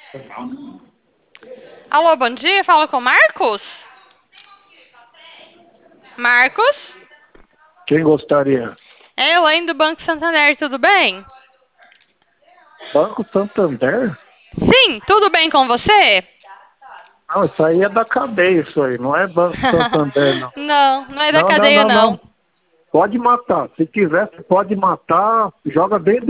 Alô, bom dia, fala com o Marcos? Marcos? Quem gostaria? É Elaine do Banco Santander, tudo bem? Banco Santander? Sim, tudo bem com você? Não, isso aí é da cadeia, isso aí. Não é Banco Santander, não. Não, não é da Não, não, cadeia, não, não. não. Pode matar. Se quiser, você pode matar. Joga dentro